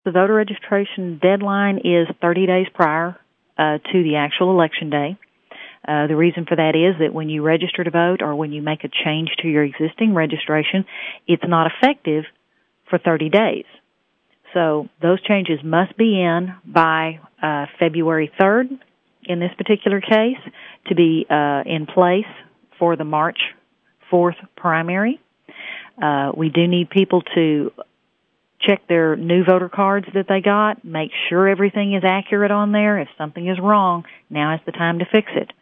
The voter registration deadline is 30 days prior to the actual election day. The reason for that is that when you register to vote or when you make a change to your existing registration, it's not effective for 30 days. So those changes must be in by February 3rd in this particular case to be in place for the March 4th primary. We do need people to check their new voter cards that they got, make sure everything is accurate on there. If something is wrong, now is the time to fix it.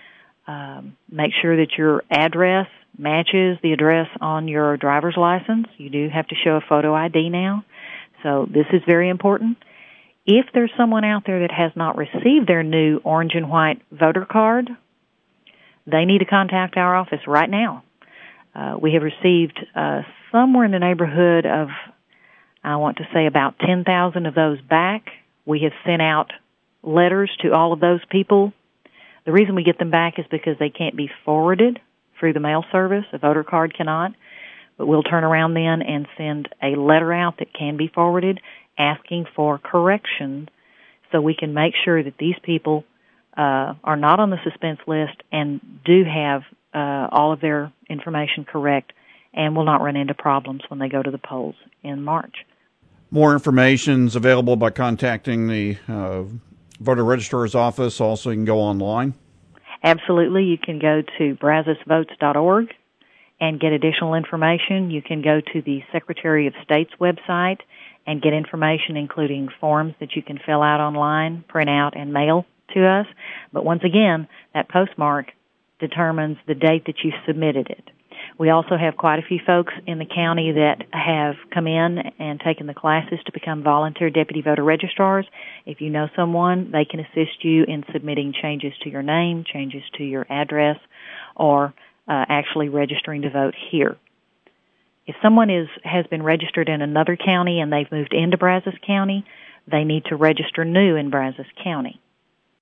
Make sure that your address matches the address on your driver's license. You do have to show a photo ID now. So this is very important. If there's someone out there that has not received their new orange and white voter card, they need to contact our office right now. We have received somewhere in the neighborhood of, I want to say, about 10,000 of those back. We have sent out letters to all of those people. The reason we get them back is because they can't be forwarded through the mail service. A voter card cannot. But we'll turn around then and send a letter out that can be forwarded asking for corrections so we can make sure that these people are not on the suspense list and do have all of their information correct and will not run into problems when they go to the polls in March. More information is available by contacting the voter registrar's office. Also, you can go online. Absolutely. You can go to brazosvotes.org and get additional information. You can go to the Secretary of State's website and get information, including forms that you can fill out online, print out, and mail to us. But once again, that postmark determines the date that you submitted it. We also have quite a few folks in the county that have come in and taken the classes to become volunteer deputy voter registrars. If you know someone, they can assist you in submitting changes to your name, changes to your address, or actually registering to vote here. If someone has been registered in another county and they've moved into Brazos County, they need to register new in Brazos County.